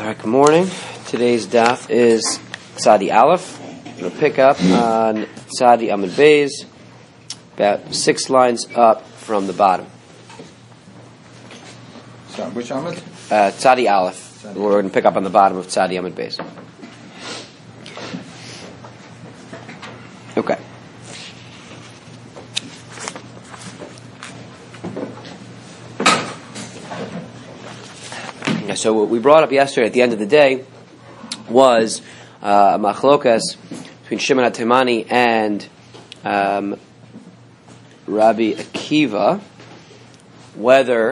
Alright, good morning. Today's daf is Tzadi Aleph. We'll pick up on Tzadi Amud Beis, about 6 lines up from the bottom. So, which Amud? Tzadi Aleph. We're going to pick up on the bottom of Tzadi Amud Beis. Okay. So what we brought up yesterday at the end of the day was a machlokas between Shimon HaTemani and Rabbi Akiva, whether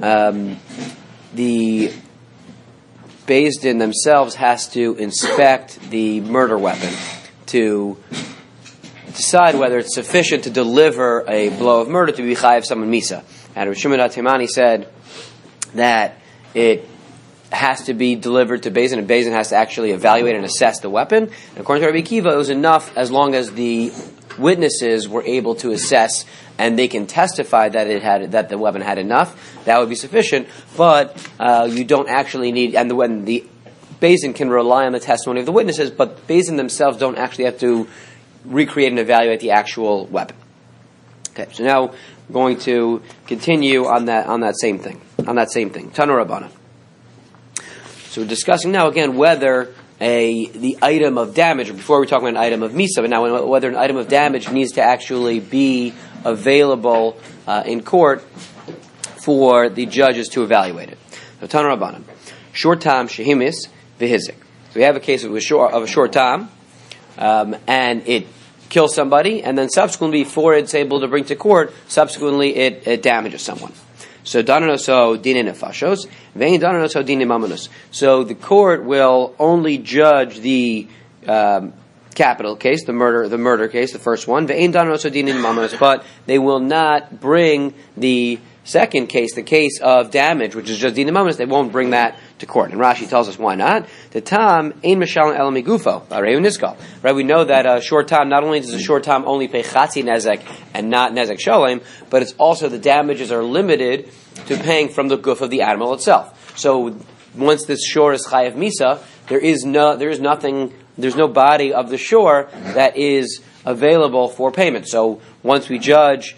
the Beis Din themselves has to inspect the murder weapon to decide whether it's sufficient to deliver a blow of murder to be chayav someone misa. And Rabbi Shimon HaTemani said that it has to be delivered to Beis Din, and Beis Din has to actually evaluate and assess the weapon. And according to Rabbi Akiva, it was enough as long as the witnesses were able to assess and they can testify that the weapon had enough. That would be sufficient. But you don't actually need, and when the Beis Din can rely on the testimony of the witnesses, but Beis Din themselves don't actually have to recreate and evaluate the actual weapon. Okay, so now we're going to continue on that same thing. Tanu Rabbanan. So we're discussing now again whether the item of damage, or before we talk about an item of misa, but now whether an item of damage needs to actually be available in court for the judges to evaluate it. So Tanu Rabbanan, short time shehimis v'hizik. So we have a case of a short time, and it kills somebody, and then subsequently, before it's able to bring to court, subsequently it damages someone. So dananoso dine nefashos, vein dananoso dine mamonos. So the court will only judge the capital case, the murder case, the first one, vein dananoso dine mamonos, but they will not bring the second case, the case of damage, which is just dine mamonos. They won't bring that to court. And Rashi tells us why not. The tam ein mishalem el migufo, areu niskal. Right? We know that a short time, not only does a short time only pay chatzi nezek and not nezek shalem, but it's also the damages are limited to paying from the guf of the animal itself. So once this shore is chayav misa, there's no body of the shore that is available for payment. So once we judge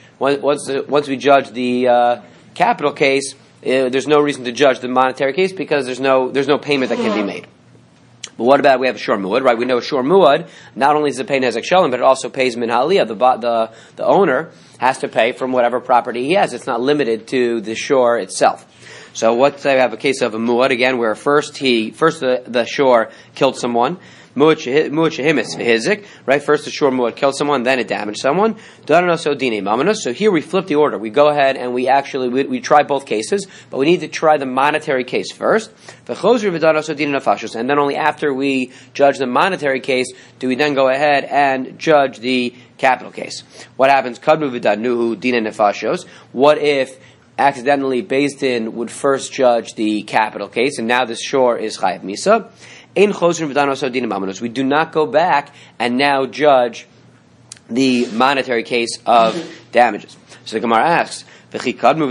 the capital case, there's no reason to judge the monetary case because there's no payment that can be made. But what about we have a shor muad, right? We know a shor muad not only does it pay nezek shalom, but it also pays min haliyah. The owner has to pay from whatever property he has. It's not limited to the shore itself. So what say we have a case of a muad again, where first the shore killed someone. Muad shehimis v'hizik, right? First the shor muad killed someone, then it damaged someone. Dananoso dine mamanos. So here we flip the order. We go ahead and we try both cases, but we need to try the monetary case first. And then only after we judge the monetary case do we then go ahead and judge the capital case. What happens? Kadmu v'danuhu dine nefashos. What if accidentally Beis Din would first judge the capital case, and now the shore is chayav misa? We do not go back and now judge the monetary case of damages. So the Gemara asks, we're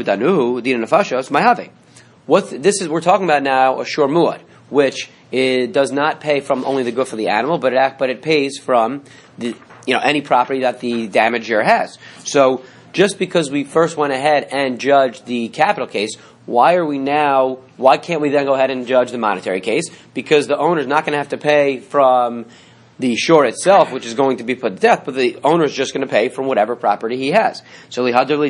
talking about now a shor muad, which does not pay from only the guf of the animal, but it pays from any property that the damager has. So just because we first went ahead and judged the capital case, why can't we then go ahead and judge the monetary case? Because the owner's not going to have to pay from the shore itself, which is going to be put to death, but the owner's just going to pay from whatever property he has. So Rava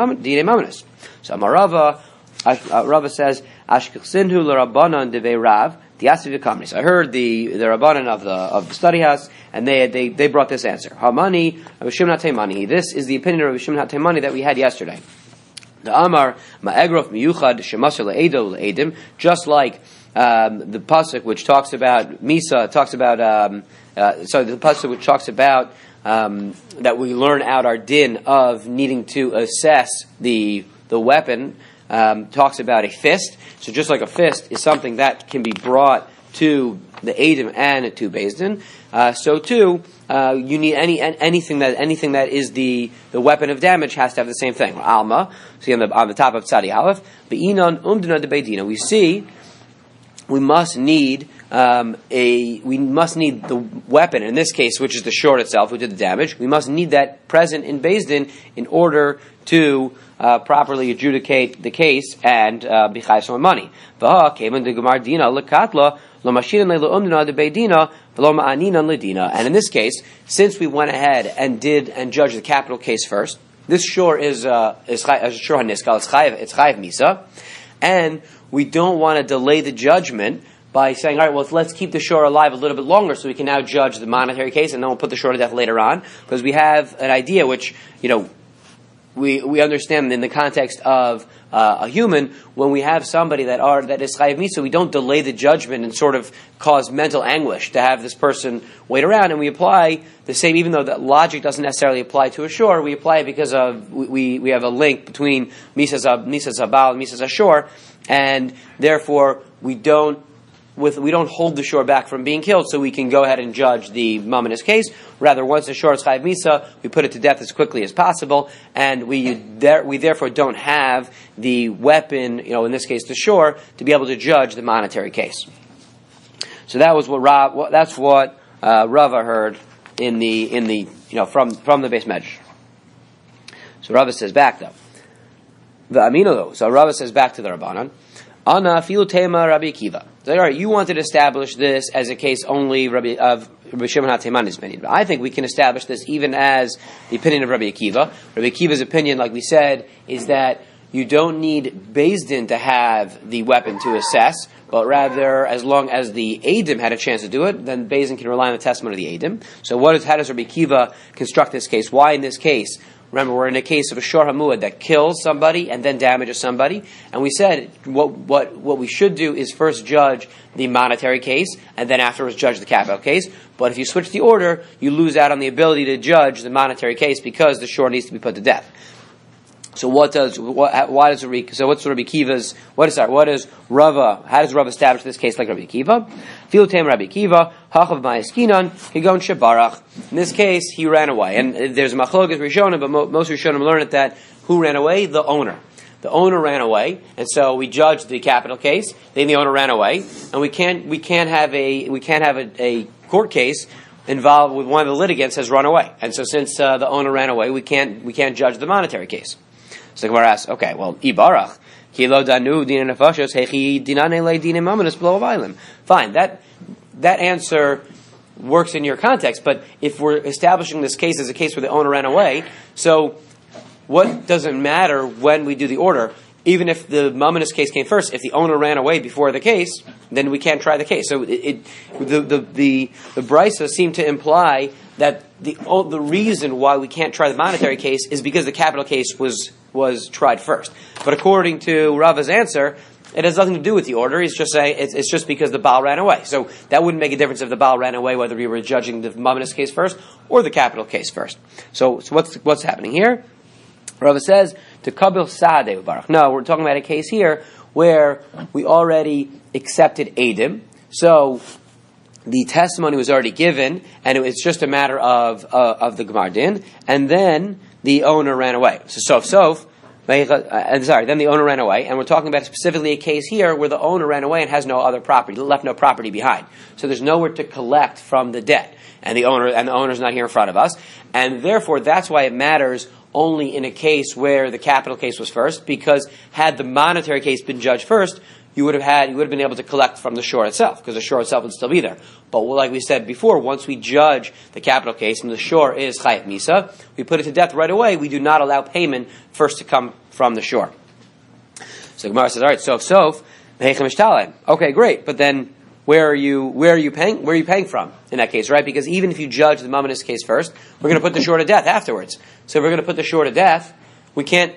says, Ashkechsinhu l'Rabbanan devei Rav, Tiasi v'kamni. So I heard the Rabbanan of the study house, and they brought this answer. Hamani, Rabbi Shimon HaTemani. This is the opinion of Rabbi Shimon HaTemani that we had yesterday. The Amar Ma'egrof Miyuchad Shemasar Le'edo Le'edim, just like the pasuk which talks about Misa, the pasuk which talks about that we learn out our din of needing to assess the weapon, talks about a fist. So just like a fist is something that can be brought to the Eidim and to Beis Din, so too you need anything that is the weapon of damage has to have the same thing. Alma, see on the top of Tzadi Aleph, Be'inon Umdina de Beidina. We see we must need the weapon, in this case, which is the short itself, who did the damage. We must need that present in Beis Din in order to properly adjudicate the case and be chayav some money. And in this case, since we went ahead and judged the capital case first, this shor is shor haniskal, it's chayav misa, and we don't want to delay the judgment by saying, all right, well, let's keep the shor alive a little bit longer so we can now judge the monetary case, and then we'll put the shor to death later on, because we have an idea which, we understand in the context of a human, when we have somebody that is chayav misa, we don't delay the judgment and sort of cause mental anguish to have this person wait around, and we apply the same, even though that logic doesn't necessarily apply to a shor, we apply it because of we have a link between misa zabal and misa zashor, and therefore we don't hold the shor back from being killed, so we can go ahead and judge the mamonis case. Rather, once the shor is chayav misa, we put it to death as quickly as possible, and we therefore don't have the weapon, in this case the shor, to be able to judge the monetary case. So that was that's what Rava heard from the Beis Medrash. So Rava says back though. So Rava says back to the Rabbanan. Ana filu tema Rabbi Akiva. So, all right, you wanted to establish this as a case only of Rabbi Shimon HaTeimani's opinion. But I think we can establish this even as the opinion of Rabbi Akiva. Rabbi Akiva's opinion, like we said, is that you don't need Beis Din to have the weapon to assess, but rather, as long as the Eidim had a chance to do it, then Beis Din can rely on the testimony of the Eidim. So how does Rabbi Akiva construct this case? Why in this case? Remember, we're in a case of a shor hamuad that kills somebody and then damages somebody. And we said what we should do is first judge the monetary case and then afterwards judge the capital case. But if you switch the order, you lose out on the ability to judge the monetary case because the shor needs to be put to death. So what's Rabbi Akiva's, how does Rava establish this case like Rabbi Akiva? Filutem Rabbi Akiva, Hachav Ma'askinan, Higon Shebarach. In this case, he ran away. And there's a machlokas Rishonim, but most Rishonim learn it that who ran away? The owner. The owner ran away, and so we judged the capital case, then the owner ran away, and we can't have a court case involved with one of the litigants has run away. And so since the owner ran away, we can't judge the monetary case. So the Gemara asks, okay, well, Ibarach, Kilo Danu Din Nefashos, Hechi Dinane Le Din Mamonis Below Violin. Fine, that answer works in your context, but if we're establishing this case as a case where the owner ran away, so what doesn't matter when we do the order? Even if the Mamonis case came first, if the owner ran away before the case, then we can't try the case. So the Brisa seemed to imply that the reason why we can't try the monetary case is because the capital case was tried first. But according to Rava's answer, it has nothing to do with the order. He's just saying it's just because the Baal ran away. So that wouldn't make a difference if the Baal ran away, whether we were judging the Mamonis case first or the capital case first. So what's happening here? Rava says to Kabil Saadeh Baruch. No, we're talking about a case here where we already accepted Eidim. So the testimony was already given, and it's just a matter of the Gemar Din, and then the owner ran away. Then the owner ran away, and we're talking about specifically a case here where the owner ran away and has no other property, left no property behind. So there's nowhere to collect from the debt, and the owner's not here in front of us, and therefore that's why it matters only in a case where the capital case was first, because had the monetary case been judged first, you would have been able to collect from the shor itself, because the shor itself would still be there. But like we said before, once we judge the capital case and the shor is chayav misa, we put it to death right away. We do not allow payment first to come from the shor. So the Gemara says, all right, sof, okay, great, but then where are you paying from in that case, right? Because even if you judge the Mamonis case first, we're going to put the shor to death afterwards. So if we're going to put the shor to death, we can't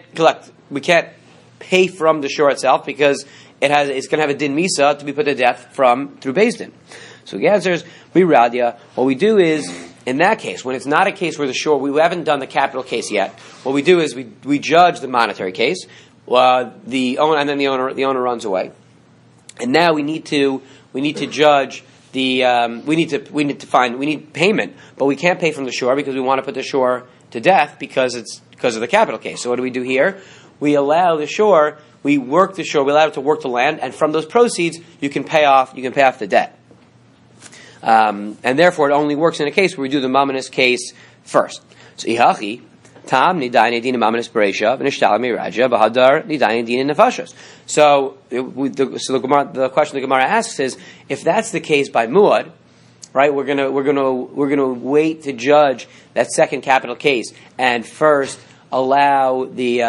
pay from the shor itself because it's going to have a din misa to be put to death through Beis Din. So the answer is, what we do is, in that case, when it's not a case where the shor, we haven't done the capital case yet, what we do is we judge the monetary case, and then the owner runs away. And now we need to judge we need payment, but we can't pay from the shor because we want to put the shor to death because of the capital case. So what do we do here? we allow the shore, we work the shore, we allow it to work the land, and from those proceeds, you can pay off the debt. And therefore, it only works in a case where we do the Mamonis case first. So, Ihachi, Tam nidayin din mamanis bereisha v'nishtal miraja v'hadar nidayin din nefashos. So the question the Gemara asks is, if that's the case by muad, right? We're gonna wait to judge that second capital case and first allow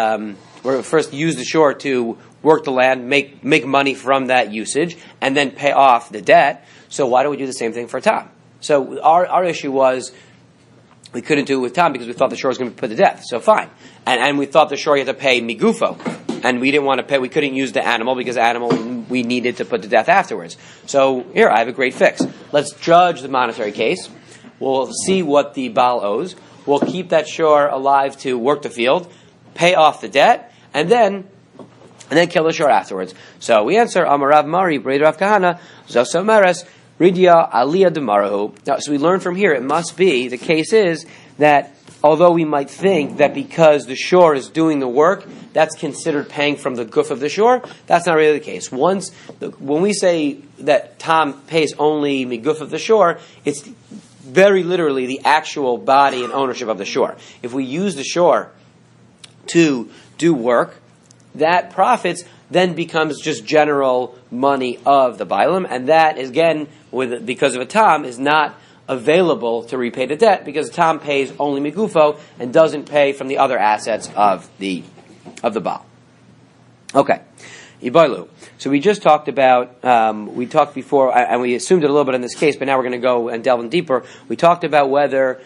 first use the shore to work the land, make money from that usage, and then pay off the debt. So why don't we do the same thing for Tam? So our issue was, we couldn't do it with Tam because we thought the shore was going to be put to death. So fine. And we thought the shore had to pay migufo. And we didn't want to pay, we couldn't use the animal because the animal we needed to put to death afterwards. So here, I have a great fix. Let's judge the monetary case. We'll see what the Baal owes. We'll keep that shore alive to work the field, pay off the debt, and then kill the shore afterwards. So we answer, Amarav Mari, Braid Rav Kahana, Zosomeres, Ridya Aliyah Demarahu. Now, so we learn from here, it must be, the case is that although we might think that because the shore is doing the work, that's considered paying from the guf of the shore, that's not really the case. When we say that Tam pays only miguf of the shore, it's very literally the actual body and ownership of the shore. If we use the shore to do work, that profits then becomes just general money of the Bailam, and that is, again, because of a Tam, is not available to repay the debt, because Tam pays only Migufo and doesn't pay from the other assets of the Baal. Okay. Ibailu. So we just talked about, we talked before, and we assumed it a little bit in this case, but now we're going to go and delve in deeper. We talked about whether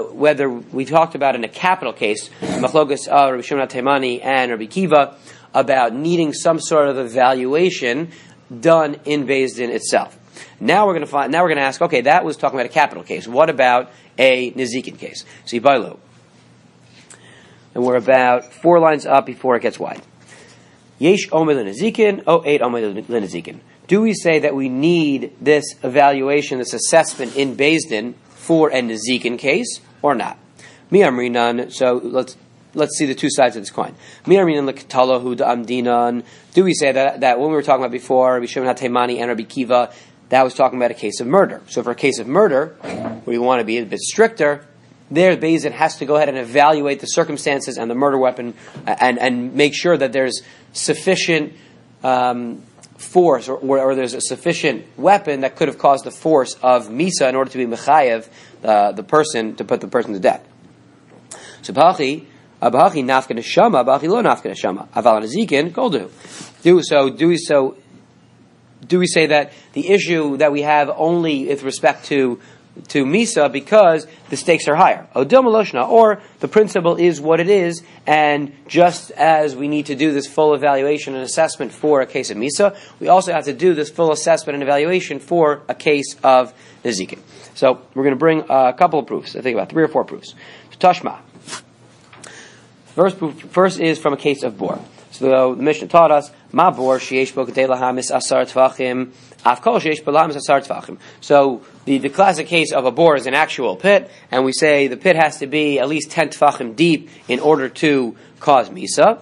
we talked about in a capital case, Machlokas Rabbi Shimon Taimani and Rabbi Kiva, about needing some sort of evaluation done in Beis Din itself. Now we're going to ask, okay, that was talking about a capital case. What about a Nezikin case? So Yibailu. And we're about 4 lines up before it gets wide. Yesh Omer Nezikin, 8 Omer Nezikin. Do we say that we need this evaluation, this assessment in Beis Din for a Nezikin case, or not? Mi Amrinan, so let's see the two sides of this coin. Do we say that when we were talking about before, Rabbi Shimon HaTeimani and Rabbi Kiva, that was talking about a case of murder. So for a case of murder, we want to be a bit stricter. There, Beis Din has to go ahead and evaluate the circumstances and the murder weapon and make sure that there's sufficient force or there's a sufficient weapon that could have caused the force of Misa in order to be Mechayev, the person, to put the person to death. So Abachi nafka neshama, abachi lo nafka neshama. Aval nezikin koldu. Do we say that the issue that we have only with respect to Misa because the stakes are higher? Odil Meloshna, or the principle is what it is, and just as we need to do this full evaluation and assessment for a case of Misa, we also have to do this full assessment and evaluation for a case of Nezikin. So we're going to bring a couple of proofs, I think about 3 or 4 proofs. Tashma. First is from a case of bor. So the Mishnah taught us, Ma bor sheyesh bo kedei lahamis asar tvachim, afkol sheyesh bo lahamis asar tvachim. So the classic case of a bor is an actual pit, and we say the pit has to be at least 10 tvachim deep in order to cause misa.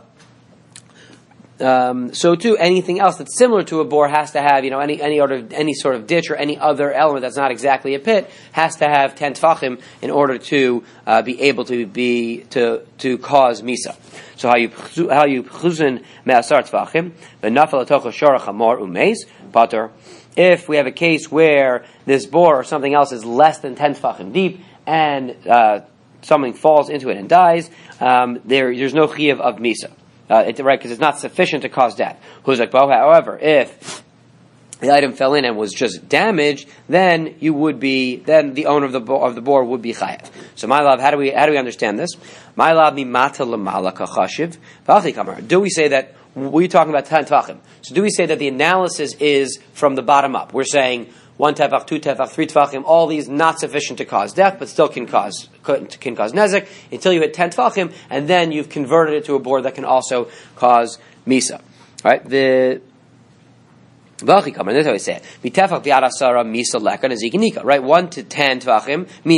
So too, anything else that's similar to a bore has to have, any sort of ditch or any other element that's not exactly a pit has to have 10 tfachim in order to be able to cause misa. So how you chuzin me'asar tfachim v'nafal atocha shorach hamor umeis pater. If we have a case where this bore or something else is less than 10 tfachim deep and something falls into it and dies, there's no chiyuv of misa. Because it's not sufficient to cause death. However, if the item fell in and was just damaged, then the owner of the boar would be chayav. So, my love, how do we understand this? My love, mimata lamala kachashiv v'achi kamar. Do we say that we're talking about 10 tefachim? So, do we say that the analysis is from the bottom up? We're saying 1 tefach, 2 tefach, 3 tefachim, all these not sufficient to cause death, but still can cause nezek, until you hit 10 tefachim, and then you've converted it to a board that can also cause misa. Right? This is how we say it. Right? 1 to 10 tefachim, meaning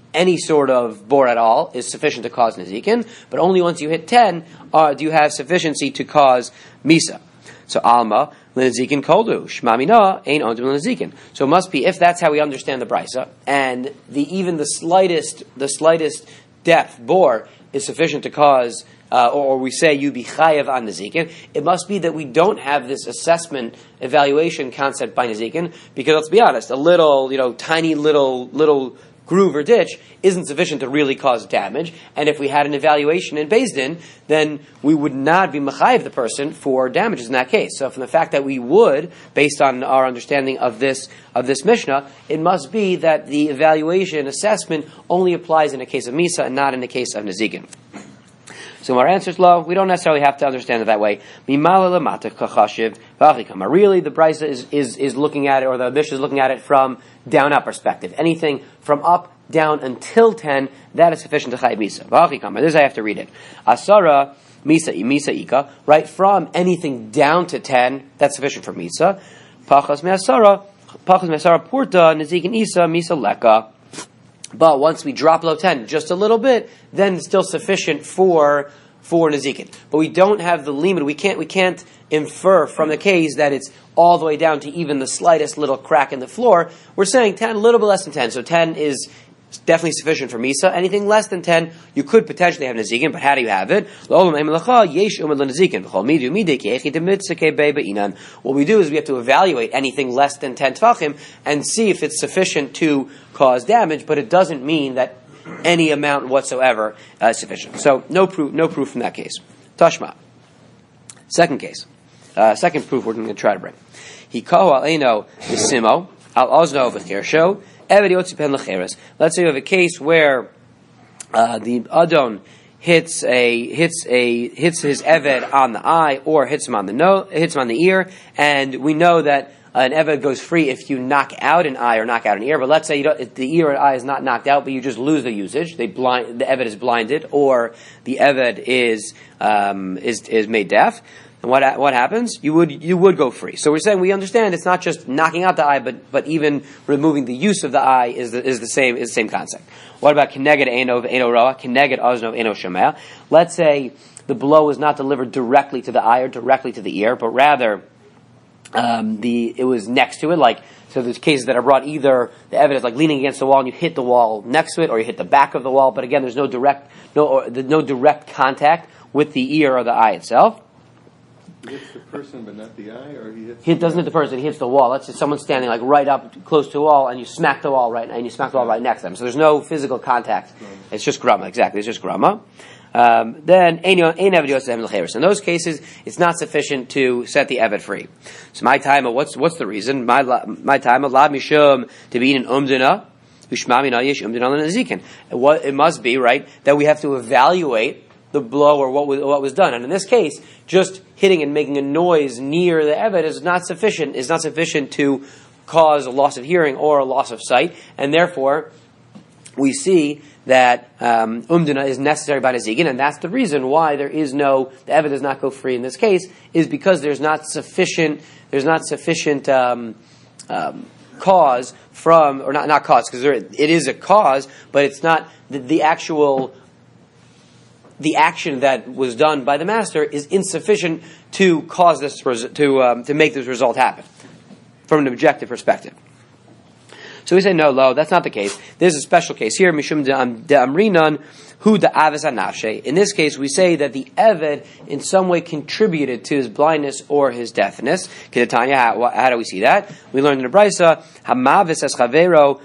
any sort of bore at all is sufficient to cause Nezikin, but only once you hit 10 do you have sufficiency to cause Misa. So Alma, L'Nezikin Koldu, Shmamina, Ein Ondim L'Nezikin. So it must be, if that's how we understand the Brisa, and even the slightest depth bore is sufficient to cause, or we say you be chayav on Nezikin, it must be that we don't have this assessment, evaluation concept by Nezikin, because let's be honest, a little, tiny little groove or ditch isn't sufficient to really cause damage, and if we had an evaluation in Beis Din, then we would not be mechayev the person for damages in that case. So from the fact that we would, based on our understanding of this Mishnah, it must be that the evaluation assessment only applies in a case of Misa and not in the case of Nezikin. So our answer is low. We don't necessarily have to understand it that way. Really, the Brisa is looking at it, or the Mishnah is looking at it from down-up perspective. Anything from up, down until 10, that is sufficient to chayiv misa. This I have to read it. Asara misa ika, right from anything down to 10, that's sufficient for misa. Pachas me'asara purta nezikin isa misa leka. But once we drop below 10, just a little bit, then it's still sufficient for Nezikin. But we don't have the limit. We can't infer from the case that it's all the way down to even the slightest little crack in the floor. We're saying 10, a little bit less than 10. So 10 is definitely sufficient for Misa. Anything less than 10, you could potentially have Nezikin, but how do you have it? What we do is we have to evaluate anything less than 10 Tvachim and see if it's sufficient to cause damage, but it doesn't mean that any amount whatsoever is sufficient. So no proof from that case. Tashma. Second case. Second proof we're going to try to bring. Hikahu al eino v'simo al ozno v'chirsho. Let's say you have a case where the Adon hits his Eved on the eye or hits him on the ear, and we know that an Eved goes free if you knock out an eye or knock out an ear. But let's say the ear or eye is not knocked out, but you just lose the usage. The Eved is blinded, or the Eved is made deaf. And what happens? You would go free. So we're saying we understand it's not just knocking out the eye, but even removing the use of the eye is the same concept. What about keneged eino roa, keneged ozno eino shomea? Let's say the blow is not delivered directly to the eye or directly to the ear, but rather it was next to it. So there's cases that are brought either the evidence like leaning against the wall and you hit the wall next to it, or you hit the back of the wall. But again, there's no direct contact with the ear or the eye itself. He hits the person but not the eye, or he doesn't hit the person, he hits the wall. Let's say someone's standing right up close to the wall and you smack the wall right next to them. So there's no physical contact. It's just grama, exactly. It's just grama. Then in those cases it's not sufficient to set the Eved free. So my time, what's the reason? My time alad mishum to be in umdina. It must be, right, that we have to evaluate the blow or what was done. And in this case, just hitting and making a noise near the Eved is not sufficient to cause a loss of hearing or a loss of sight, and therefore we see that umdina is necessary by Nezikin, and that's the reason why the Eved does not go free in this case, is because there's not sufficient cause from, or not cause, because it is a cause, but it's not the actual. The action that was done by the master is insufficient to cause this to make this result happen from an objective perspective. So we say no, that's not the case. There's a special case here. Mishum de'amrinan hu da'avis anafshe. In this case, we say that the Eved in some way contributed to his blindness or his deafness. Kedetanya, how do we see that? We learned in the Brisa, hamavis es chavero.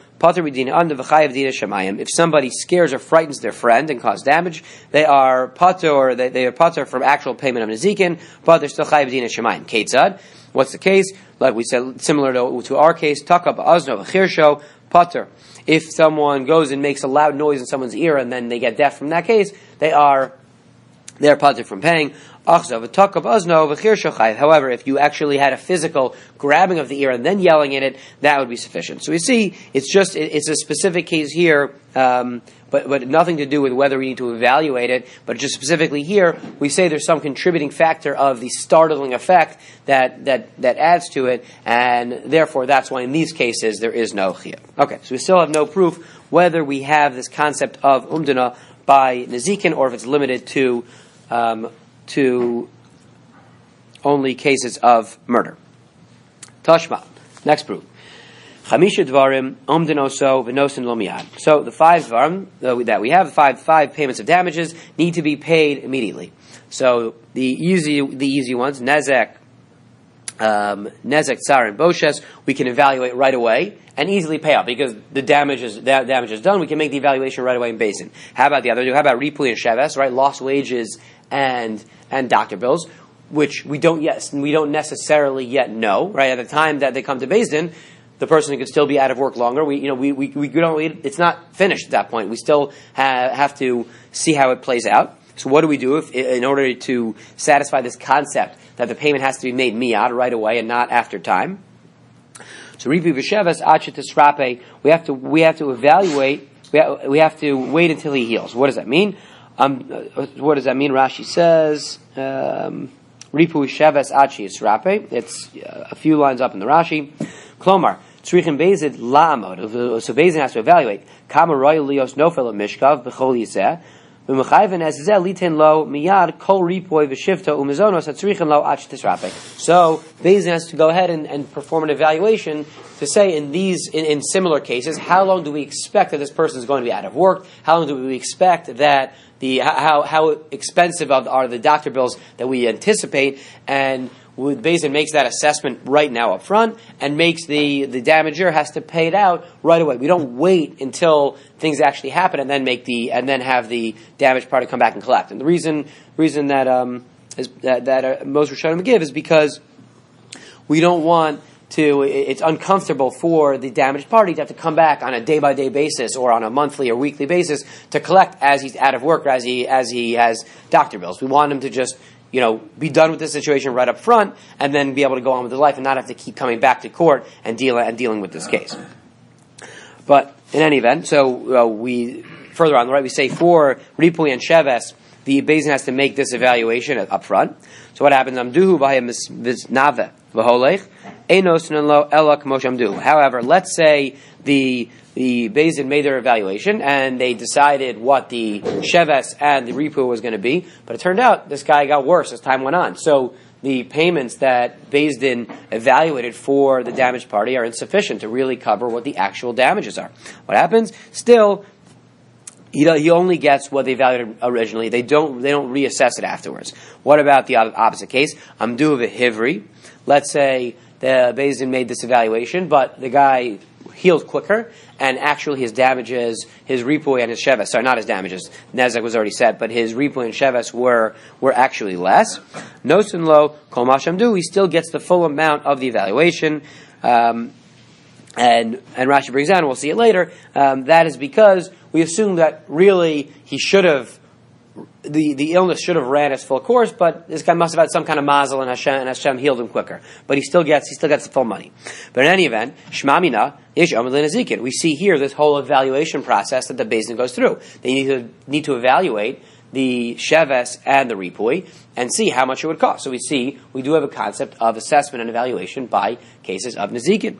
If somebody scares or frightens their friend and causes damage, they are pater, or they are pater from actual payment of nezikin, but they're still chayiv din shemayim. Ketzad. What's the case? Like we said, similar to our case, takab azno v'chirsho pater. If someone goes and makes a loud noise in someone's ear and then they get deaf from that case, they're pater from paying. However, if you actually had a physical grabbing of the ear and then yelling in it, that would be sufficient. So we see it's a specific case here, but nothing to do with whether we need to evaluate it. But just specifically here, we say there's some contributing factor of the startling effect that adds to it, and therefore that's why in these cases there is no chiyuv. Okay, so we still have no proof whether we have this concept of umdana by nezikin, or if it's limited to only cases of murder. Tashma. Next proof. Chamisha dvarim umdanoso v'nosin lo miyad. So the 5 dvarim that we have, five payments of damages, need to be paid immediately. So the easy ones, nezek, tsar, and boshes, we can evaluate right away and easily pay out because the damage is done. We can make the evaluation right away in Beis Din. How about the other two? How about ripui and sheves, right? Lost wages and doctor bills, which we don't necessarily yet know, right? At the time that they come to Beis Din, the person could still be out of work longer. It's not finished at that point. We still have to see how it plays out. So what do we do in order to satisfy this concept that the payment has to be made miyad right away and not after time? So ripi v'sheves achet tisrape. We have to evaluate. We have to wait until he heals. What does that mean? What does that mean? Rashi says ripu sheves achet tisrape. It's a few lines up in the Rashi. Klomar. Tzrichim Beis Din la'amod. So Beis Din has to evaluate. Kama royal lios nofel mishkav b'chol yiseh. So Beis Din has to go ahead and perform an evaluation to say in similar cases, how long do we expect that this person is going to be out of work? How long do we expect that how expensive are the doctor bills that we anticipate? And Beis Din makes that assessment right now up front and makes the damager has to pay it out right away. We don't wait until things actually happen and then have the damaged party come back and collect. And the reason that most Rishonim give is because we don't want to. It's uncomfortable for the damaged party to have to come back on a day-by-day basis or on a monthly or weekly basis to collect as he's out of work or as he has doctor bills. We want him to just be done with this situation right up front, and then be able to go on with his life and not have to keep coming back to court and dealing with this case. But in any event, so we further on the right, we say for ripui and sheves, the Beis Din has to make this evaluation up front. So what happens? Amduhu v'haya misnave v'holech enos lo ela k'mo shamdu. However, let's say the Beis Din made their evaluation and they decided what the sheves and the ripu was going to be, but it turned out this guy got worse as time went on. So the payments that Beis Din evaluated for the damaged party are insufficient to really cover what the actual damages are. What happens? Still, he only gets what they evaluated originally. They don't reassess it afterwards. What about the opposite case? Amdu v'hivri. Let's say the Beis Din made this evaluation, but the guy healed quicker, and actually his damages, his ripui and his sheves, sorry, not his damages, nezek was already said, but his ripui and sheves were actually less. Nosin lo kol mashamdu, he still gets the full amount of the evaluation. And Rashi brings down, we'll see it later, that is because we assume that really he should have, the illness should have ran its full course, but this guy must have had some kind of mazel, and Hashem healed him quicker. But he still gets the full money. But in any event, shmamina ish amud lenazikin. We see here this whole evaluation process that the Beis Din goes through. They need to evaluate the sheves and the ripui and see how much it would cost. So we do have a concept of assessment and evaluation by cases of nazikin.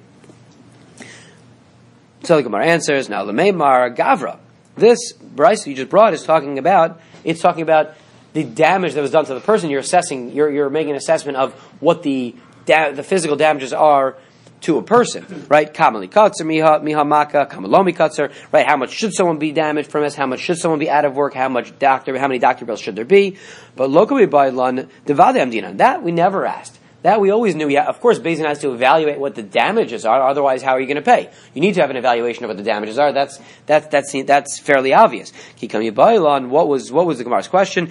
So the Gemara answers, now Lemeimar Gavra. This Bryce you just brought is talking about the damage that was done to the person. You're making an assessment of what the physical damages are to a person, right? Kamali katzer miha maka, kamalomi katzer, right? How much should someone be damaged from this? How much should someone be out of work? How many doctor bills should there be? But locally by lan devade amdina. That we never asked. That we always knew. Yeah, of course, Beis Din has to evaluate what the damages are. Otherwise, how are you going to pay? You need to have an evaluation of what the damages are. That's fairly obvious. What was the Gemara's question?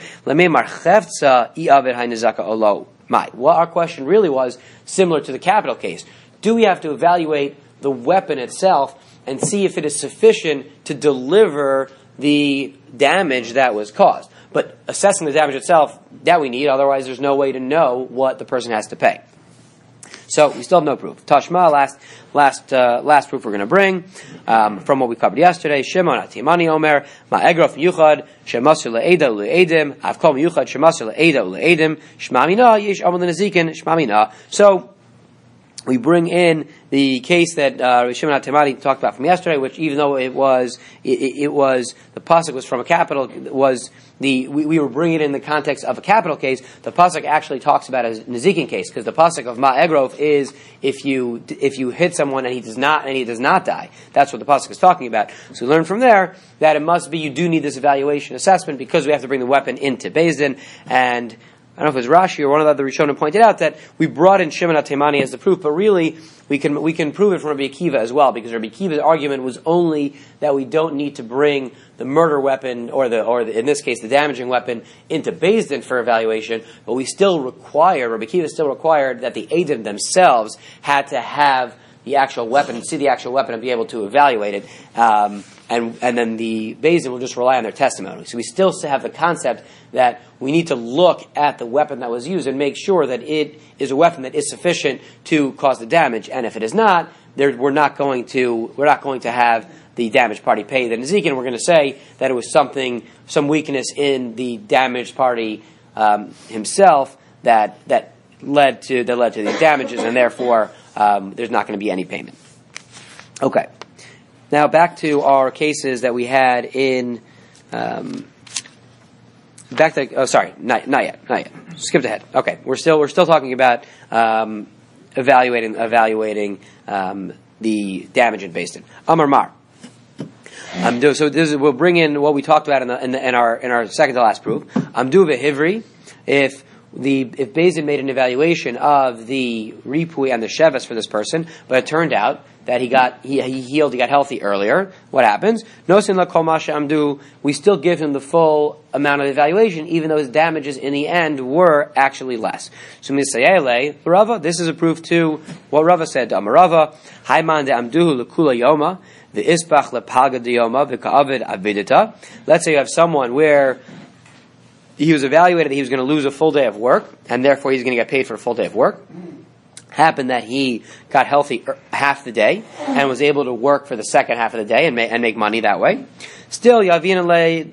Well, our question really was similar to the capital case. Do we have to evaluate the weapon itself and see if it is sufficient to deliver the damage that was caused? But assessing the damage itself, that we need, otherwise there's no way to know what the person has to pay. So we still have no proof. Tashma, last proof we're going to bring, from what we covered yesterday. Shimon atimani omer, ma'egrof yuchad, shemasur le'eda u'le'edim, avkol yuchad, shemasur le'eda u'le'edim, shmamina, yish amul nezikin, shmamina. So, we bring in the case that Shimon HaTemani talked about from yesterday, which even though it was the pasuk was from a capital, we were bringing it in the context of a capital case. The pasuk actually talks about a nezikin case, because the pasuk of Ma'egrov is if you hit someone and he does not die. That's what the pasuk is talking about. So we learn from there that it must be you do need this evaluation assessment, because we have to bring the weapon into Beis Din. And I don't know if it was Rashi or one of the other Rishonim pointed out that we brought in Shimon HaTemani as the proof, but really we can prove it from Rabbi Akiva as well, because Rabbi Akiva's argument was only that we don't need to bring the murder weapon or in this case the damaging weapon into Beis Din for evaluation, but Rabbi Akiva still required that the Eidim themselves had to have the actual weapon, see the actual weapon, and be able to evaluate it. And then the Beis Din will just rely on their testimony. So we still have the concept that we need to look at the weapon that was used and make sure that it is a weapon that is sufficient to cause the damage. And if it is not, we're not going to have the damaged party pay the nezikin. We're going to say that it was some weakness in the damaged party himself that led to these damages, and therefore there's not going to be any payment. Okay. Now back to our cases that we had in. Not yet. Skipped ahead. Okay, we're still talking about evaluating the damage in Beis Din. Amar Mar. We'll bring in what we talked about in our second to last proof. Amdu v'hivri. If Beis Din made an evaluation of the ripui and the sheves for this person, but it turned out that he healed, he got healthy earlier, what happens? Nosin la kol masha amdu, we still give him the full amount of evaluation, even though his damages in the end were actually less. So misayele, Rava, this is a proof to what Rava said. Amarava, Haiman de amduhu lekula yoma, the isbach lepaga de yoma, v'ka'avid avidita. Let's say you have someone where he was evaluated that he was going to lose a full day of work, and therefore he's going to get paid for a full day of work. Happened that he got healthy half the day and was able to work for the second half of the day and make money that way. Still, yavinan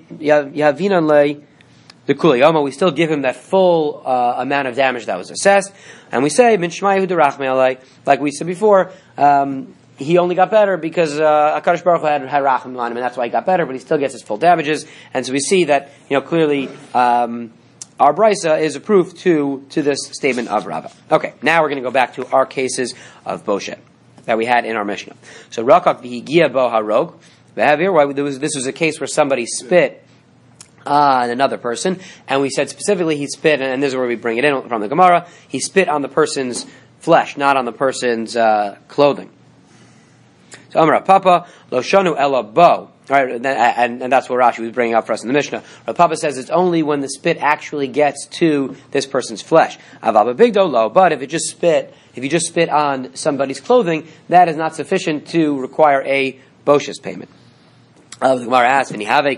le the kuliyama, we still give him that full amount of damage that was assessed, and we say min shmayu derachme alei, like we said before. He only got better because HaKadosh Baruch Hu had rachim on him, and that's why he got better. But he still gets his full damages, and so we see that clearly. Our brisa is a proof to this statement of Rava. Okay, now we're going to go back to our cases of Boshet that we had in our Mishnah. So Rakak v'higia bo harog. This was a case where somebody spit on another person, and we said specifically he spit, and this is where we bring it in from the Gemara, he spit on the person's flesh, not on the person's clothing. So Amar Papa, lo shanu ela bo. Right, and that's what Rashi was bringing up for us in the Mishnah. Rav Papa says it's only when the spit actually gets to this person's flesh. Avaba bigdo lo, but if you just spit on somebody's clothing, that is not sufficient to require a boshes payment. The Gemara asks,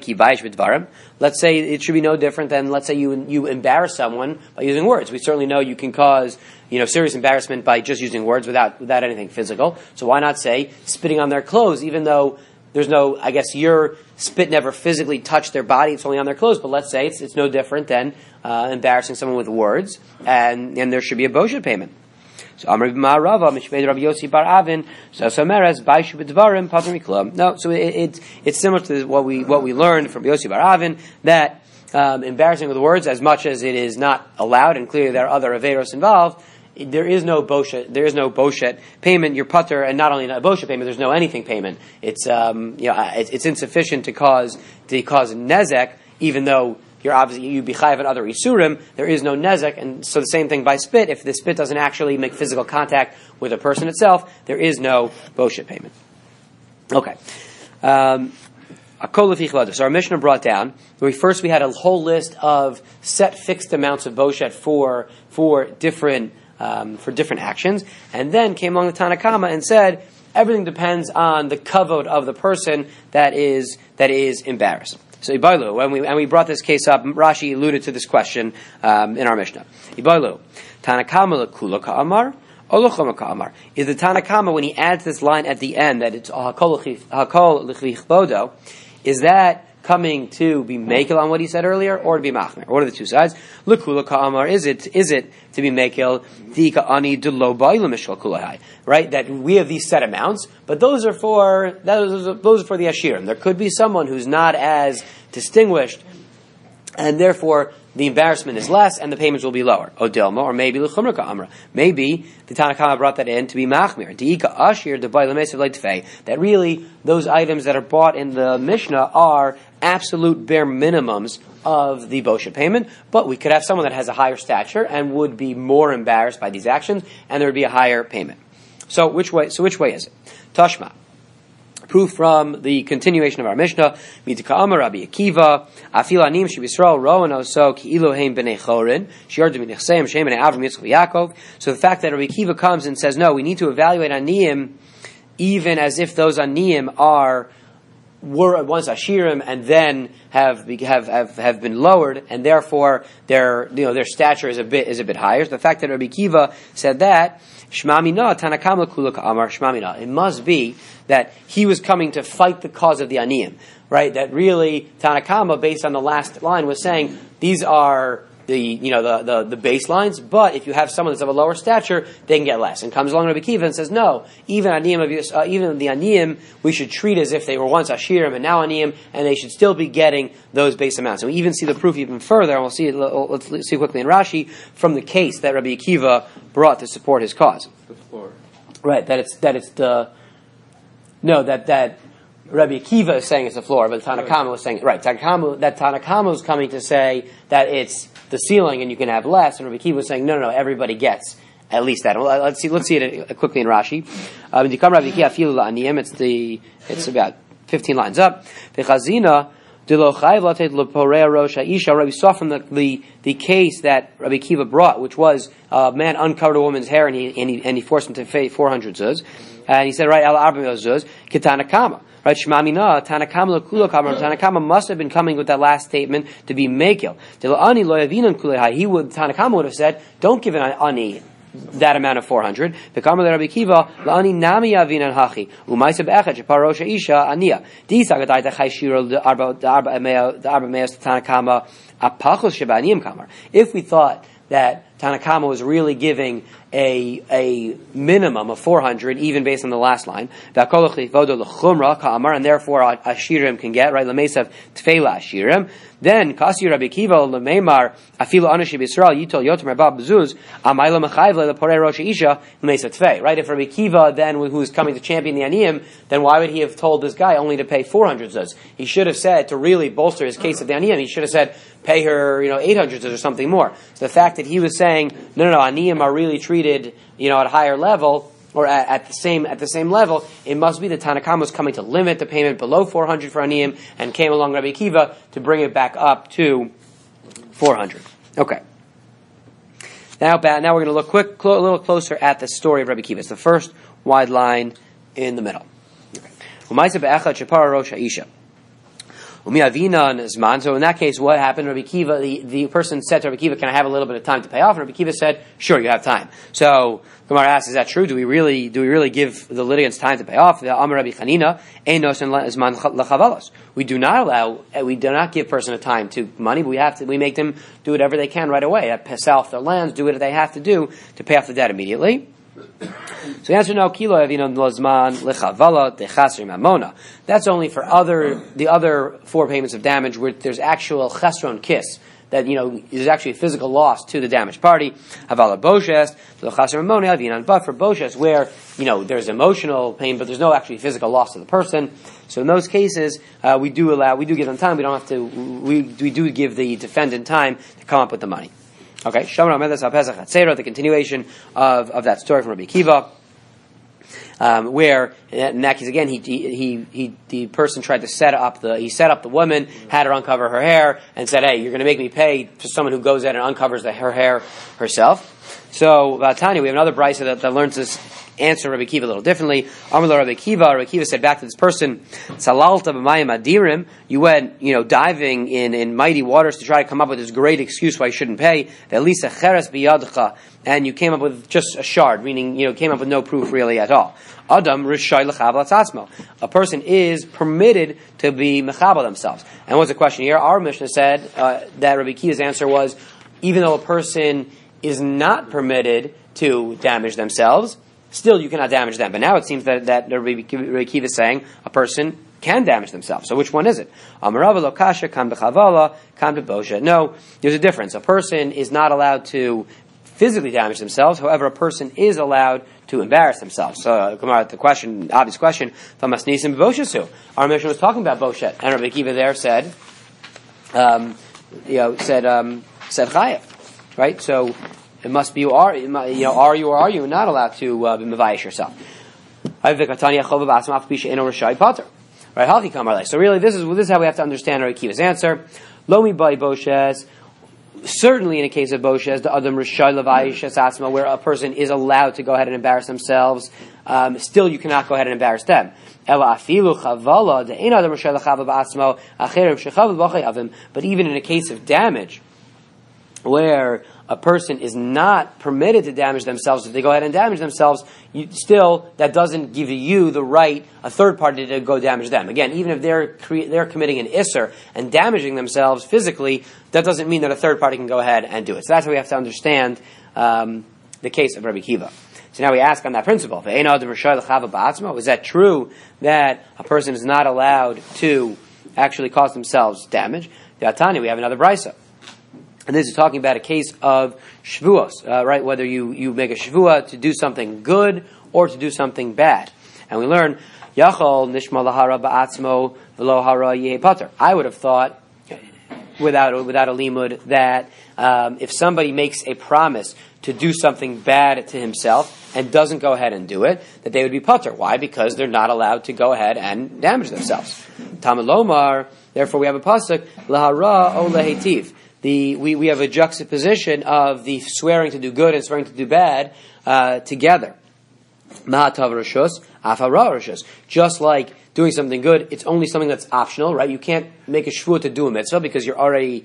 let's say it should be no different than, let's say you embarrass someone by using words. We certainly know you can cause serious embarrassment by just using words without anything physical. So why not say spitting on their clothes, even though there's no, I guess your spit never physically touched their body, it's only on their clothes, but let's say it's no different than embarrassing someone with words, and there should be a boshet payment. So Amar Ma'arava, Mishmei Rabbi Yossi Bar Avin, so Meres, Baishu B'Dvarim, Pater Miklam. No, so it's similar to what we learned from Yossi Bar Avin, that embarrassing with words, as much as it is not allowed, and clearly there are other averos involved, there is no boshet payment. You're putter, and not only not a boshet payment, there's no anything payment. It's it's insufficient to cause nezek, even though you'd be chayav and other isurim. There is no nezek, and so the same thing by spit. If the spit doesn't actually make physical contact with a person itself, there is no boshet payment. Okay. So our Mishnah brought down, we had a whole list of set fixed amounts of boshet for different actions, and then came along the Tanakama and said everything depends on the kavod of the person that is embarrassed. So Ibailu, and we brought this case up, Rashi alluded to this question in our Mishnah. Ibailu, Tanakama lekula ka'amar, olochama ka'amar. Is the Tanakama, when he adds this line at the end, that it's hakol l'chvichbodo, is that coming to be makel on what he said earlier, or to be machmer? What are the two sides? L'kula ka'amar, is it to be makel, di'ika ani d'lo ba'ila mishal kulahai, right? That we have these set amounts, but those are for the ashirim. There could be someone who's not as distinguished, and therefore the embarrassment is less, and the payments will be lower. Odilma, or maybe l'chumra ka'amra. Maybe the Tanna Kama brought that in to be machmir. Di'ika ashir d'bay l'mesav le'tfei. That really, those items that are bought in the Mishnah are absolute bare minimums of the bosha payment, but we could have someone that has a higher stature and would be more embarrassed by these actions, and there would be a higher payment. So which way is it? Tashma. Proof from the continuation of our Mishnah, Mitika Amar Rabbi Akiva, Afil Anim Shibisrael Rowan Oso Ki Elohim Bnei Chorin, Shiardu Bnei Shem Bnei Avram Yitzchak Yaakov. So the fact that Rabbi Akiva comes and says, no, we need to evaluate Aniyim even as if those Aniyim were once Ashirim and then have been lowered, and therefore their stature is a bit higher. So the fact that Rabbi Akiva said that, Shmamina Tanakam Kula Amar Shmamina. It must be that he was coming to fight the cause of the Aniyim, right? That really Tanakama, based on the last line, was saying these are the baselines, but if you have someone that's of a lower stature, they can get less. And comes along Rabbi Akiva and says, no, even the Aniyim, we should treat as if they were once Ashirim and now Aniyim, and they should still be getting those base amounts. And we even see the proof even further, and we'll see it. Let's see quickly in Rashi from the case that Rabbi Akiva brought to support his cause. The floor. Right, that Rabbi Akiva is saying it's the floor, but Tanakama was saying right. Tanakama was coming to say that it's the ceiling and you can have less, and Rabbi Akiva was saying no, everybody gets at least that. Well, let's see it quickly in Rashi. It's about 15 lines up. We saw from the case that Rabbi Akiva brought, which was a man uncovered a woman's hair and he forced him to pay 400 zuz, and he said right al arba'im zuz kitanakama. Right, Shmamina, Tanakama Kula Kamar, Tanakama must have been coming with that last statement to be Mekil. Tanakama would have said, don't give an ani that amount of 400. The Kamar Rabbi Akiva, La'ani Nami Yavinan Hachi, Umaisa Be'echet, Parosha Isha, Ania. Disagadai the Chaishira, the Arba Meas, Tanakama, Apachos Shabaniyim Kamar. If we thought that Tanakama was really giving a minimum of 400, even based on the last line, and therefore Ashirim can get, right, Lamesav Tfeila Ashirim, then Kasi Rabbi Akiva Lameimar Afilu Anashib Yisrael Yitol Yotam Rabab Bezuz Amayla Mechayvle the Porei Rosh Isha Lamesa Tfei. Right, if Rabbi Akiva then who is coming to champion the Aniyim, then why would he have told this guy only to pay 400 zuz? He should have said, to really bolster his case of the Aniyim, he should have said pay her 800 zuz or something more. So the fact that he was saying no, Aniyim are really treated at a higher level, or at the same level, it must be that Tanakama was coming to limit the payment below 400 for Aniyim, and came along Rabbi Akiva to bring it back up to 400. Okay. Now we're going to look a little closer at the story of Rabbi Akiva. It's the first wide line in the middle. Okay. So in that case, what happened? Rabbi Akiva, the person said to Rabbi Akiva, can I have a little bit of time to pay off? And Rabbi Akiva said, sure, you have time. So Gemara asks, is that true? Do we really give the litigants time to pay off? The Amar Rabbi Chanina, we do not give person a time to money, but we make them do whatever they can right away. Sell off their lands, do what they have to do to pay off the debt immediately. So the answer no, kilo avino lozman lechavala dechasri mamona. That's only for the other 4 payments of damage where there's actual chesron kiss, that is actually a physical loss to the damaged party. Havala boshes lechasri mamona avinan. But for boshes where there's emotional pain, but there's no actually physical loss to the person. So in those cases, we do give them time. We don't have to. We do give the defendant time to come up with the money. Okay, the continuation of that story from Rabbi Akiva, where in that case again the person tried to set up the woman, had her uncover her hair, and said, "Hey, you're going to make me pay for someone who goes in and uncovers her hair herself." So Tanya, we have another brisa that learns this answer Rabbi Kiva a little differently. Amar Rabbi Kiva said back to this person, Salalta b'mayim adirim, you went, diving in mighty waters to try to come up with this great excuse why you shouldn't pay. Ve'lisa cheres biyadcha, and you came up with just a shard, meaning, came up with no proof really at all. Adam rishai l'chav l'tzatzmo. A person is permitted to be mechabel themselves. And what's the question here? Our Mishnah said that Rabbi Kiva's answer was, even though a person is not permitted to damage themselves, still you cannot damage them. But now it seems that Rabbi Kiva is saying a person can damage themselves. So which one is it? Amarava lo kasha kam bechavala kam bebosha. No, there's a difference. A person is not allowed to physically damage themselves. However, a person is allowed to embarrass themselves. So, the obvious question, our Mishnah was talking about Boshet, and Rabbi Kiva there said Chayev, right? So it must be are you or are you not allowed to be mevayish yourself? Right? So really, this is how we have to understand Rabbi Kiva's answer. Lomi by Boshes. Certainly in a case of Boshes, the Adam Rishai Levayish Atzma, where a person is allowed to go ahead and embarrass themselves, still you cannot go ahead and embarrass them. But even in a case of damage, where a person is not permitted to damage themselves, if they go ahead and damage themselves, that doesn't give you the right, a third party, to go damage them. Again, even if they're committing an isser and damaging themselves physically, that doesn't mean that a third party can go ahead and do it. So that's how we have to understand the case of Rabbi Kiva. So now we ask on that principle, is that true that a person is not allowed to actually cause themselves damage? We have another brisa. And this is talking about a case of shvuos, right? Whether you make a shvua to do something good or to do something bad. And we learn, Yachol nishma lahara ba'atzmo v'lo hara yehe pater. I would have thought, without a limud, that if somebody makes a promise to do something bad to himself and doesn't go ahead and do it, that they would be pater. Why? Because they're not allowed to go ahead and damage themselves. Tamalomar, therefore we have a pasuk, lahara o lehetiv. We have a juxtaposition of the swearing to do good and swearing to do bad together. Mahatav rishus, afara rishus. Just like doing something good, it's only something that's optional, right? You can't make a shvua to do a mitzvah because you're already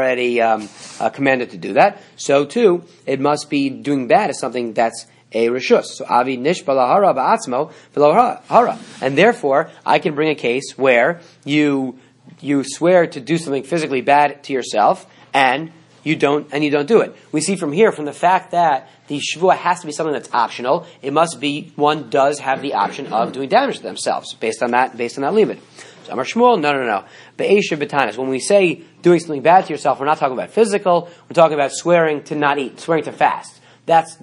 commanded to do that. So too, it must be doing bad as something that's a rishus. So avi nishba lahara ba'atzmo v'lo hara, and therefore I can bring a case where you swear to do something physically bad to yourself, and you don't do it. We see from here, from the fact that the shvua has to be something that's optional, it must be one does have the option of doing damage to themselves based on that limit. So Amar Shmuel, no. Be'esha b'tanis. When we say doing something bad to yourself, we're not talking about physical. We're talking about swearing to not eat, swearing to fast. That's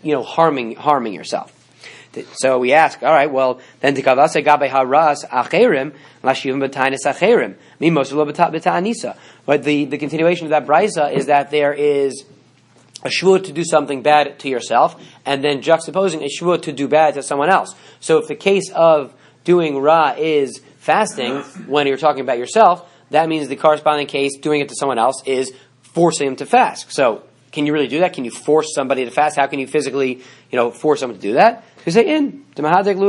harming yourself. So we ask, all right, well, then tikavase gabe haras acherim lashivim b'tanis acherim mimos lo b'ta'anisa. But the continuation of that brisa is that there is a shvua to do something bad to yourself, and then juxtaposing a shvua to do bad to someone else. So if the case of doing ra is fasting, when you're talking about yourself, that means the corresponding case, doing it to someone else, is forcing them to fast. So can you really do that? Can you force somebody to fast? How can you physically, force someone to do that? You say you lock them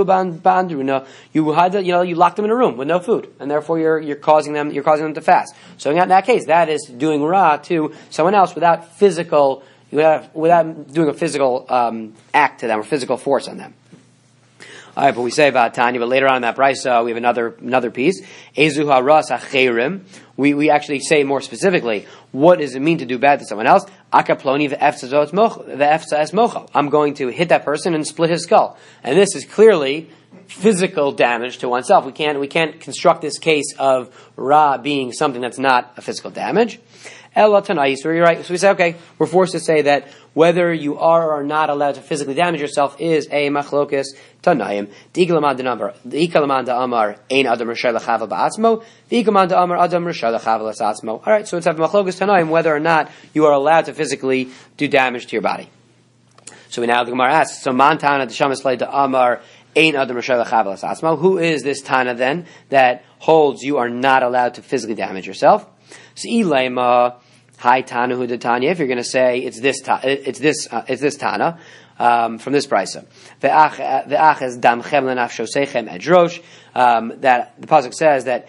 in a room with no food, and therefore you're causing them to fast. So in that case, that is doing ra to someone else without doing a physical act to them or physical force on them. All right, but we say about Tanya, but later on in that brisa we have another piece. Ezu haras acherim. We actually say more specifically, what does it mean to do bad to someone else? Akaploni ve'efsa es mocho. I'm going to hit that person and split his skull. And this is clearly physical damage to oneself. We can't construct this case of ra being something that's not a physical damage. Ella tanai. So you're right. So we say, okay, we're forced to say that whether you are or are not allowed to physically damage yourself is a machlokas tanaim. D'ikalamanda amar ein adam rishai l'chava ba'atzmo. D'ikalamanda amar adam rishai l'chava l'satzmo. All right, so it's a machlokas tanaim whether or not you are allowed to physically do damage to your body. So we now the Gemara asks, so man tana d'shamas leida amar ein adam rishai l'chava l'satzmo. Who is this tana then that holds you are not allowed to physically damage yourself? So ilema. Hi Tana Hu Tanya. If you're going to say it's this Tana from this brisa, ve'ach es damchem lenafsho sechem edrosh. That the pasuk says that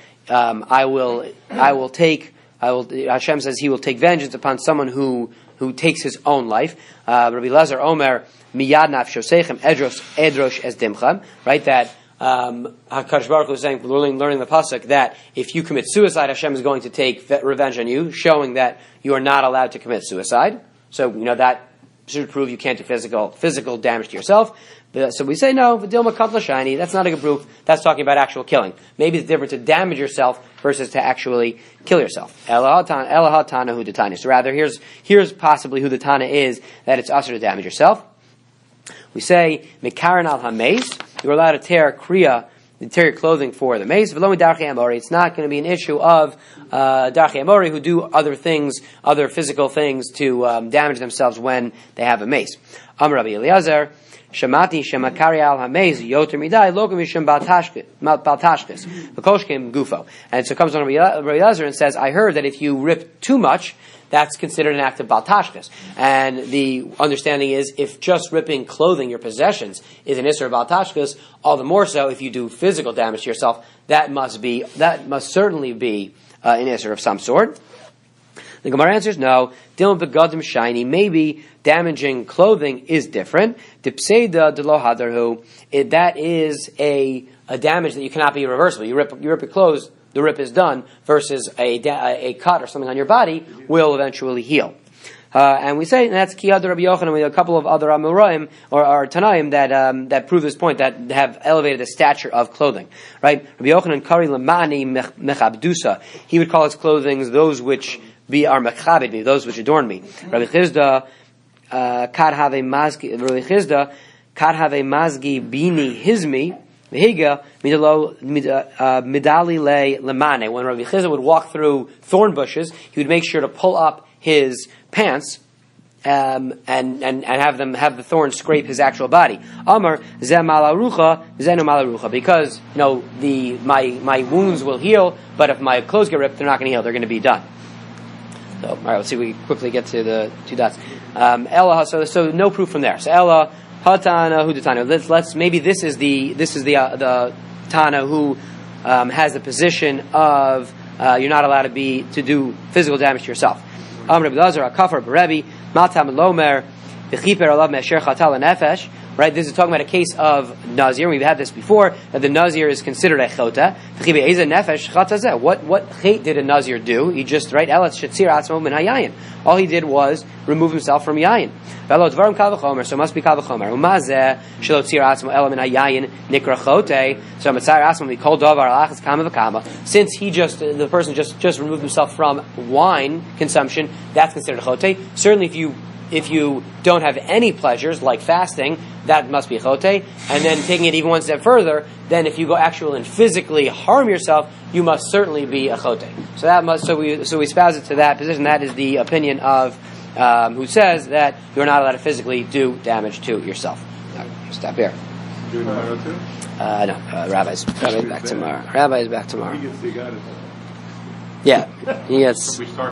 Hashem says He will take vengeance upon someone who takes his own life. Rabbi Lazar Omer miyad nafsho sechem edrosh es dimchem. Right, that HaKadosh Baruch Hu is saying, learning the pasuk, that if you commit suicide, Hashem is going to take revenge on you, showing that you are not allowed to commit suicide. So that should prove you can't do physical damage to yourself. So we say no, v'dilma katla shiny. That's not a good proof. That's talking about actual killing. Maybe it's different to damage yourself versus to actually kill yourself. Elaha tana hu detanya. So rather, here's possibly who the tana is, that it's usher to damage yourself. We say mekaran al hameis. You're allowed to tear your clothing for the mace. It's not going to be an issue of darchei amori who do other physical things to damage themselves when they have a mace. Amar Rabbi Eliezer, Shamati shemakari al hameis yoter midai lokum mishum baltashkes v'koshkim gufo. And so it comes on Rabbi Eliezer and says, I heard that if you rip too much, that's considered an act of baltashkes. And the understanding is, if just ripping clothing, your possessions, is an isser of baltashkes, all the more so if you do physical damage to yourself, that must certainly be an isser of some sort. The Gemara answers no. Dilma begadim shiny. Maybe damaging clothing is different. Dipseida delo hadarhu. That is a damage that you cannot be reversible. You rip your clothes, the rip is done, versus a cut or something on your body will eventually heal. And we say, and that's Kiyad Rabbi Yochanan, with a couple of other Amoraim or Tanaim that prove this point, that have elevated the stature of clothing. Right? Rabbi Yochanan Kari Lamani Mechabdusa. He would call his clothing those which are mechabed, those which adorn me. Rabbi Chizda Kad Have Mazgi Bini Hizmi. When Rabbi Chizda would walk through thorn bushes, he would make sure to pull up his pants and have the thorns scrape his actual body. Amar zeh malarucha zenu malarucha, because my wounds will heal, but if my clothes get ripped, they're not going to heal; they're going to be done. So, all right, let's see. We quickly get to the two dots. Ella. So no proof from there. So Ella. Hatana hu detana. Maybe this is the Tana who has the position of you're not allowed to do physical damage to yourself. Amr Rabbi Lazar Akafar Berebi Matam Lomer V'chiper Alav Mesher Chatal Nefesh. Right, this is talking about a case of Nazir. We've had this before, that the Nazir is considered a chota. What chait did a Nazir do? He just, right, all he did was remove himself from yayin. So it must be kavachomer. Since the person just removed himself from wine consumption, that's considered a chote. Certainly if you don't have any pleasures, like fasting, that must be a chote. And then taking it even one step further, then if you go actually and physically harm yourself, you must certainly be a chote. So we espouse it to that position. That is the opinion of who says that you're not allowed to physically do damage to yourself. Stop here. Do you know too? No. Rabbi's back tomorrow. Rabbi's back tomorrow. Yeah, he gets.